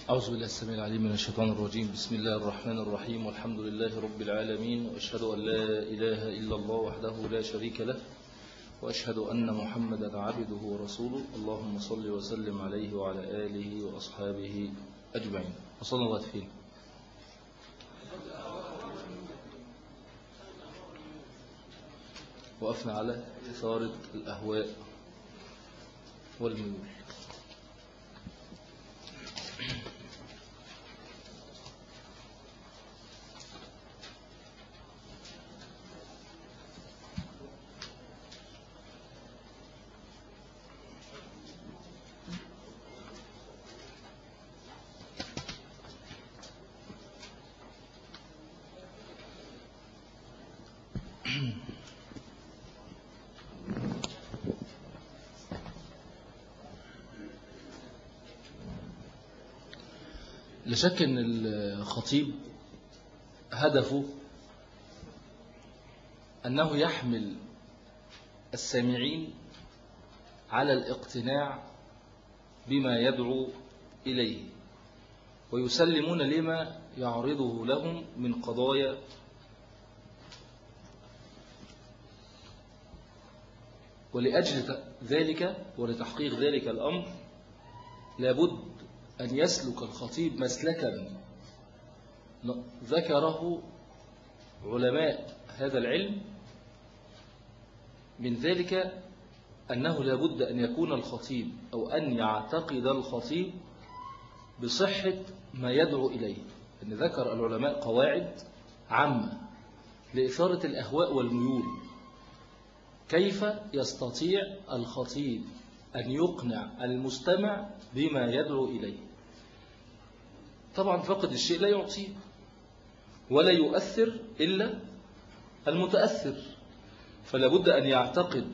أعوذ بالله السميع العليم من الشيطان الرجيم. بسم الله الرحمن الرحيم، والحمد لله رب العالمين، وأشهد أن لا إله إلا الله وحده لا شريك له، وأشهد أن محمدا عبده ورسوله. اللهم صل وسلم عليه وعلى آله وأصحابه أجمعين. وصلنا الله فين؟ وقفنا على إثارة الأهواء والميول. لا شك أن الخطيب هدفه أنه يحمل السامعين على الاقتناع بما يدعو إليه، ويسلمون لما يعرضه لهم من قضايا ولأجل ذلك ولتحقيق ذلك الأمر لابد أن يسلك الخطيب مسلكا ذكره علماء هذا العلم. من ذلك أنه لابد أن يكون الخطيب أو أن يعتقد الخطيب بصحة ما يدعو إليه. أن ذكر العلماء قواعد عامة لإثارة الأهواء والميول. كيف يستطيع الخطيب أن يقنع المستمع بما يدعو إليه؟ طبعا فقد الشيء لا يعطيه ولا يؤثر إلا المتأثر، فلا بد أن يعتقد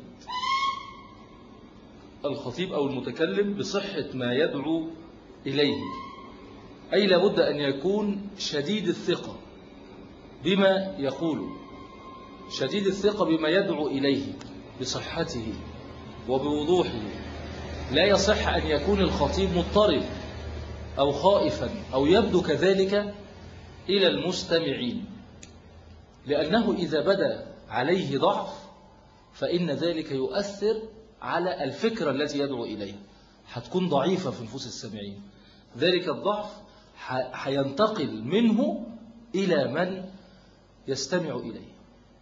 الخطيب أو المتكلم بصحة ما يدعو إليه، أي لا بد أن يكون شديد الثقة بما يقول، شديد الثقة بما يدعو إليه بصحته وبوضوحه. لا يصح أن يكون الخطيب مضطرب أو خائفا أو يبدو كذلك إلى المستمعين، لأنه إذا بدا عليه ضعف فإن ذلك يؤثر على الفكرة التي يدعو إليها، هتكون ضعيفة في نفوس السامعين. ذلك الضعف هينتقل منه إلى من يستمع إليه.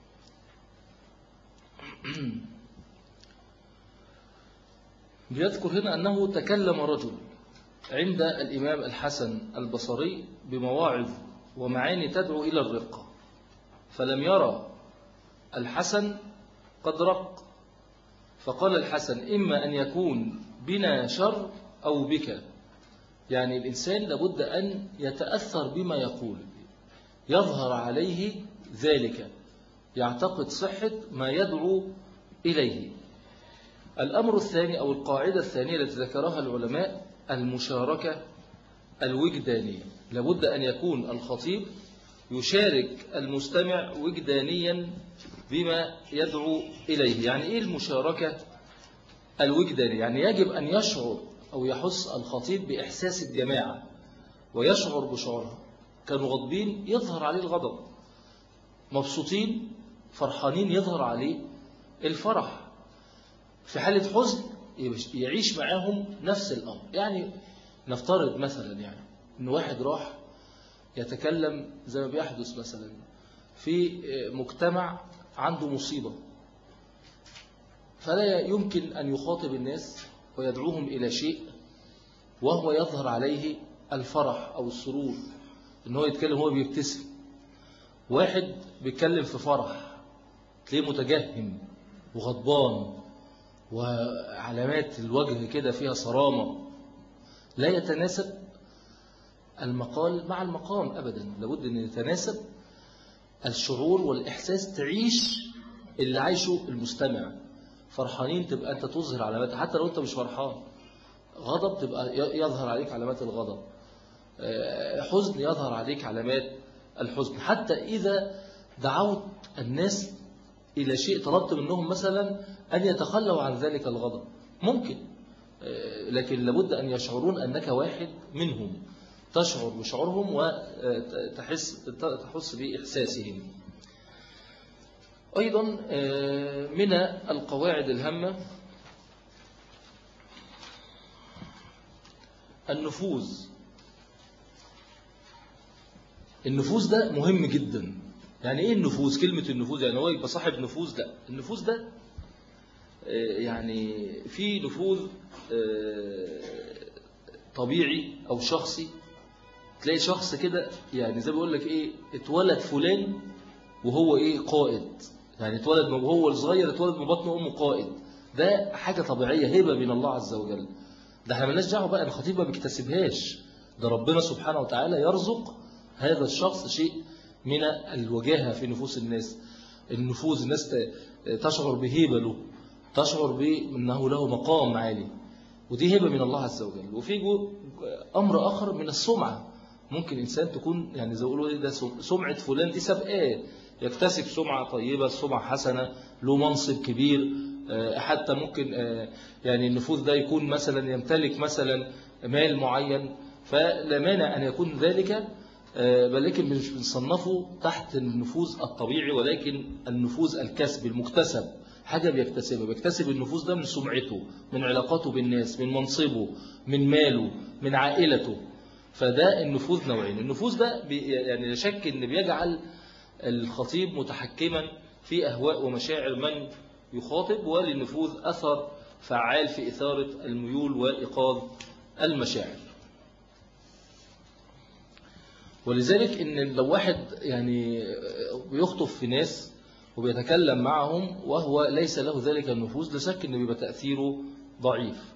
بيذكر هنا أنه تكلم رجل عند الإمام الحسن البصري بمواعظ ومعاني تدعو إلى الرقة، فلم يرى الحسن قد رق، فقال الحسن: إما أن يكون بنا شر أو بك. يعني الإنسان لابد أن يتأثر بما يقول، يظهر عليه ذلك، يعتقد صحة ما يدعو إليه. الأمر الثاني أو القاعدة الثانية التي ذكرها العلماء المشاركة الوجدانية. لابد أن يكون الخطيب يشارك المستمع وجدانيا بما يدعو إليه. يعني إيه المشاركة الوجدانية؟ يعني يجب أن يشعر أو يحس الخطيب بإحساس الجماعة ويشعر بشعورها. كانوا غضبين يظهر عليه الغضب، مبسوطين فرحانين يظهر عليه الفرح، في حالة حزن يعيش معاهم نفس الأمر. يعني نفترض مثلا إن واحد راح يتكلم زي ما بيحدث مثلا في مجتمع عنده مصيبة، فلا يمكن أن يخاطب الناس ويدعوهم إلى شيء وهو يظهر عليه الفرح أو السرور، إن هو يتكلم هو بيبتسم. واحد بيتكلم في فرح تلاقيه متجهم وغضبان وعلامات الوجه كده فيها صرامة، لا يتناسب المقال مع المقام أبدا. لابد أن يتناسب الشعور والإحساس، تعيش اللي عايشه المستمع. فرحانين تبقى أنت تظهر علامات، حتى لو أنت مش فرحان. غضب تبقى يظهر عليك علامات الغضب، حزن يظهر عليك علامات الحزن. حتى إذا دعوت الناس إلى شيء، طلبت منهم مثلا أن يتخلوا عن ذلك الغضب، ممكن، لكن لابد أن يشعرون أنك واحد منهم، تشعر بشعورهم وتحس بإحساسهم. أيضا من القواعد الهامة النفوذ ده مهم جدا. يعني ايه النفوذ؟ كلمة النفوذ يعني هو يبقى صاحب نفوذ؟ لا، النفوذ ده يعني في نفوذ طبيعي أو شخصي. تلاقي شخص كده يعني زي بيقول لك ايه، اتولد فلان وهو ايه قائد، يعني اتولد وهو صغير اتولد من بطن امه قائد. ده حاجة طبيعية، هبة من الله عز وجل. ده احنا مالناش دعوه بقى، الخطيب ما بيكتسبهاش، ده ربنا سبحانه وتعالى يرزق هذا الشخص شيء من الوجاهة في نفوس الناس. النفوذ، الناس تشعر بهيبة له، تشعر بأنه له مقام عالي، ودي هبة من الله عز وجل. وفي أمر آخر من السمعة. ممكن إنسان تكون يعني زي يقولوا ده سمعة فلان دي سابقاه، يكتسب سمعة طيبة، سمعة حسنة، له منصب كبير. حتى ممكن يعني النفوذ ده يكون مثلا يمتلك مثلا مال معين، فلا مانع أن يكون ذلك، ولكن مش بنصنفه تحت النفوذ الطبيعي، ولكن النفوذ الكسب المكتسب، حاجة بيكتسبها. بيكتسب النفوذ ده من سمعته، من علاقاته بالناس، من منصبه، من ماله، من عائلته. فده النفوذ نوعين. النفوذ ده يعني لا شك أن بيجعل الخطيب متحكما في أهواء ومشاعر من يخاطب، وللنفوذ أثر فعال في إثارة الميول وإيقاظ المشاعر. ولذلك إن لو واحد يعني بيخطب في ناس وبيتكلم معهم وهو ليس له ذلك النفوذ، لا شك إنه بيبقى تأثيره ضعيف.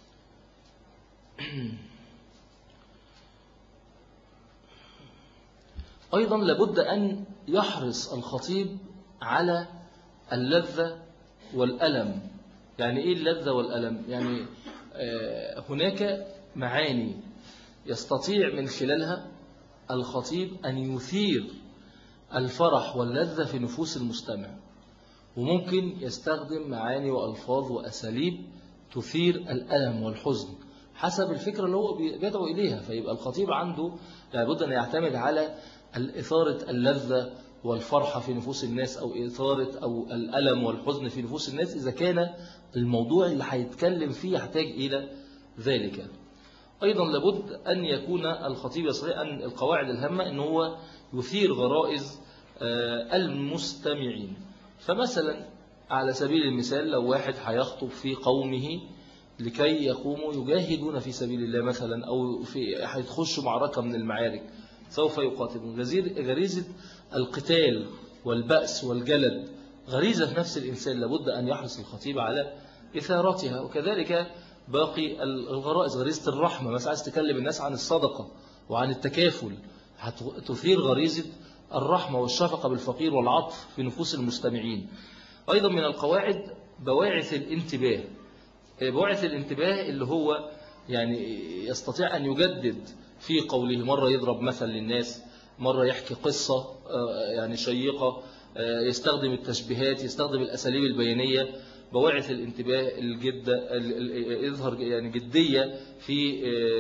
أيضا لابد أن يحرص الخطيب على اللذة والألم. يعني إيه اللذة والألم؟ يعني هناك معاني يستطيع من خلالها الخطيب أن يثير الفرح واللذة في نفوس المستمع، وممكن يستخدم معاني وألفاظ وأساليب تثير الألم والحزن حسب الفكرة اللي هو بيدعو إليها. فيبقى الخطيب عنده لابد أن يعتمد على إثارة اللذة والفرحة في نفوس الناس، أو إثارة أو الألم والحزن في نفوس الناس، إذا كان الموضوع اللي هيتكلم فيه يحتاج إلى ذلك. أيضا لابد أن يكون الخطيب يستطيع أن القواعد الهامة أنه هو يثير غرائز المستمعين. فمثلا على سبيل المثال لو واحد هيخطب في قومه لكي يقوموا يجاهدون في سبيل الله مثلا، أو هيتخشوا معركة من المعارك سوف يقاتلون، غريزة القتال والبأس والجلد غريزة في نفس الإنسان، لابد أن يحرص الخطيب على إثارتها. وكذلك باقي الغرائز، غريزة الرحمة، مثلا عايز تكلم الناس عن الصدقة وعن التكافل، هتثير غريزة الرحمة والشفقة بالفقير والعطف في نفوس المستمعين. أيضا من القواعد بواعث الانتباه. بواعث الانتباه اللي هو يعني يستطيع أن يجدد في قوله، مرة يضرب مثل للناس، مرة يحكي قصة يعني شيقة، يستخدم التشبيهات، يستخدم الأساليب البيانية. بواعث الانتباه يظهر يعني جدية في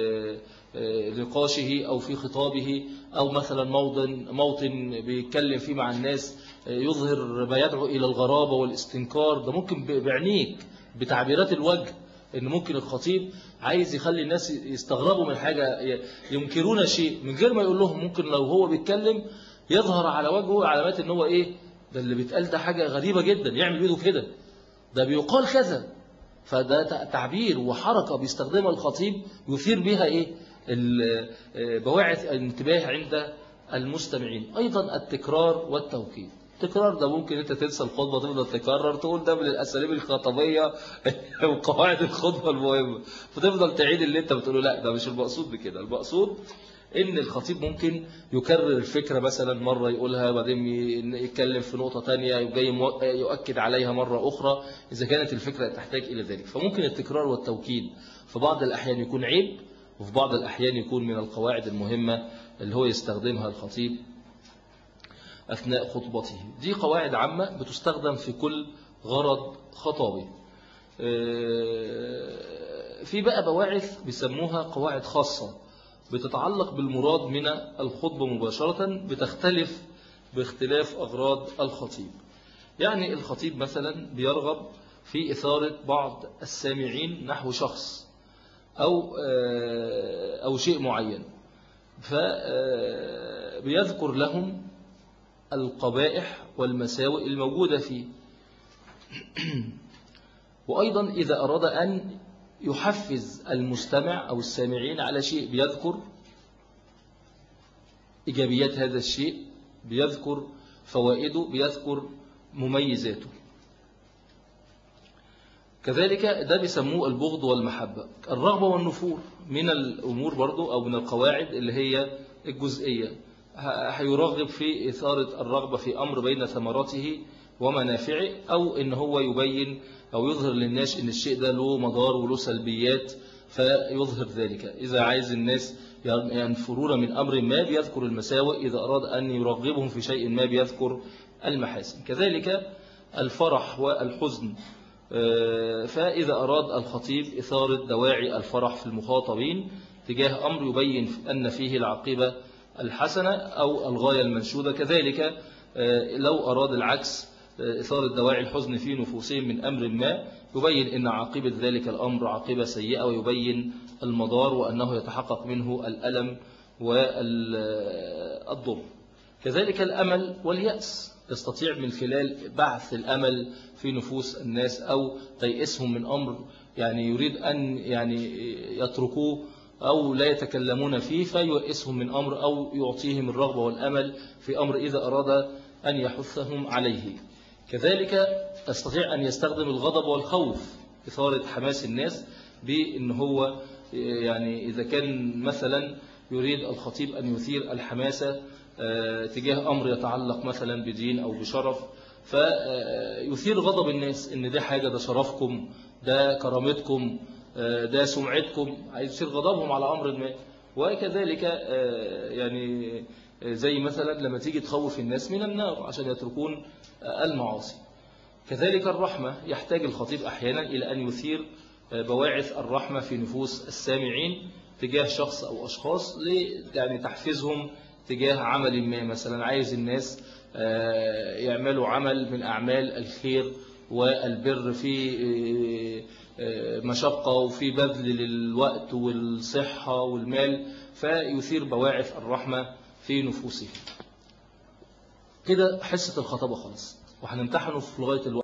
نقاشه أو في خطابه، أو مثلا موطن بيتكلم فيه مع الناس يظهر ما يدعو إلى الغرابة والاستنكار. ده ممكن بعينيك بتعبيرات الوجه، إن ممكن الخطيب عايز يخلي الناس يستغربوا من حاجة، ينكرون شيء من غير ما يقول لهم. ممكن لو هو بيتكلم يظهر على وجهه علامات إن هو إيه ده اللي بيتقال، ده حاجة غريبة جدا، يعمل بيده كده، ده بيقال كذا. فده تعبير وحركة بيستخدمها الخطيب يثير بها إيه بواعث الانتباه عند المستمعين. أيضا التكرار والتوكيد. التكرار ده ممكن أنت تنسى الخطبة تفضل تكرر، تقول ده من الأساليب الخطبية وقواعد الخطبة المهمة، فتفضل تعيد اللي أنت بتقوله. لا، ده مش المقصود بكده. المقصود إن الخطيب ممكن يكرر الفكرة، مثلا مرة يقولها بعدين يتكلم في نقطة تانية يؤكد عليها مرة أخرى إذا كانت الفكرة تحتاج إلى ذلك. فممكن التكرار والتوكيد في بعض الأحيان يكون عيب، وفي بعض الأحيان يكون من القواعد المهمة اللي هو يستخدمها الخطيب أثناء خطبته. دي قواعد عامة بتستخدم في كل غرض خطابي. في بقى بواعث بيسموها قواعد خاصة. بتتعلق بالمراد من الخطبة مباشرة، بتختلف باختلاف أغراض الخطيب. يعني الخطيب مثلا بيرغب في إثارة بعض السامعين نحو شخص أو شيء معين، فبيذكر لهم القبائح والمساوئ الموجودة فيه. وأيضا إذا أراد أن يحفز المستمع أو السامعين على شيء، بيذكر إيجابيات هذا الشيء، بيذكر فوائده، بيذكر مميزاته. كذلك ده بيسموه البغض والمحبة. الرغبة والنفور من الأمور برضو أو من القواعد اللي هي الجزئية، هيرغب في إثارة الرغبة في أمر بين ثمراته ومنافعه، أو إن هو يبين أو يظهر للناس إن الشيء ده له مضار وله سلبيات فيظهر ذلك. إذا عايز الناس ينفرون من أمر ما بيذكر المساوئ، إذا أراد أن يرغبهم في شيء ما بيذكر المحاسن. كذلك الفرح والحزن، فإذا أراد الخطيب إثارة دواعي الفرح في المخاطبين تجاه أمر يبين أن فيه العاقبة الحسنة أو الغاية المنشودة. كذلك لو أراد العكس، إثارة دواعي الحزن في نفوسهم من أمر ما، يبين أن عاقبة ذلك الأمر عاقبة سيئة، ويبين المضار وأنه يتحقق منه الألم والضر. كذلك الأمل واليأس، يستطيع من خلال بعث الأمل في نفوس الناس أو تيئسهم من أمر يعني يريد أن يتركوه أو لا يتكلمون فيه، فييئسهم من أمر أو يعطيهم الرغبة والأمل في أمر إذا أراد أن يحثهم عليه. كذلك يستطيع أن يستخدم الغضب والخوف، إثارة حماس الناس، بأن هو إذا كان مثلا يريد الخطيب أن يثير الحماسة تجاه أمر يتعلق مثلا بدين أو بشرف، فيثير غضب الناس إن ده حاجة، ده شرفكم، ده كرامتكم، ده سمعتكم، عايز يثير غضبهم على أمر ما. وكذلك زي مثلا لما تيجي تخوف الناس من النار عشان يتركون المعاصي. كذلك الرحمة، يحتاج الخطيب أحيانا إلى أن يثير بواعث الرحمة في نفوس السامعين تجاه شخص أو أشخاص، تحفزهم تجاه عمل ما. مثلا عايز الناس يعملوا عمل من أعمال الخير والبر في مشقة وفي بذل للوقت والصحة والمال، فيثير بواعث الرحمة في نفوسهم. كده حصة الخطابة خلص، وهنمتحنه في لغاية الوقت.